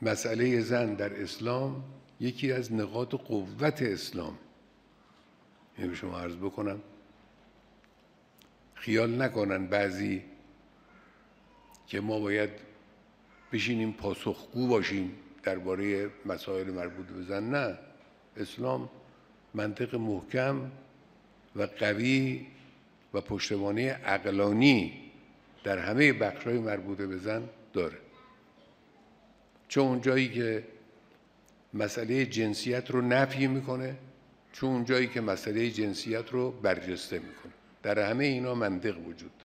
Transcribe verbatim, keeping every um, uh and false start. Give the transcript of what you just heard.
مسئله زن در اسلام یکی از نقاط قوت اسلام. اینو به شما عرض بکنم، خیال نکنن بعضی که ما باید بشینیم پاسخگو باشیم درباره مسائل مربوط به زن. نه، اسلام منطق محکم و قوی و پشتوانه عقلانی در همه بخش‌های مربوط به زن داره. چه اون جایی که مسئله جنسیت رو نفی میکنه، چه اون جایی که مسئله جنسیت رو برجسته میکنه. در همه اینا منطق وجود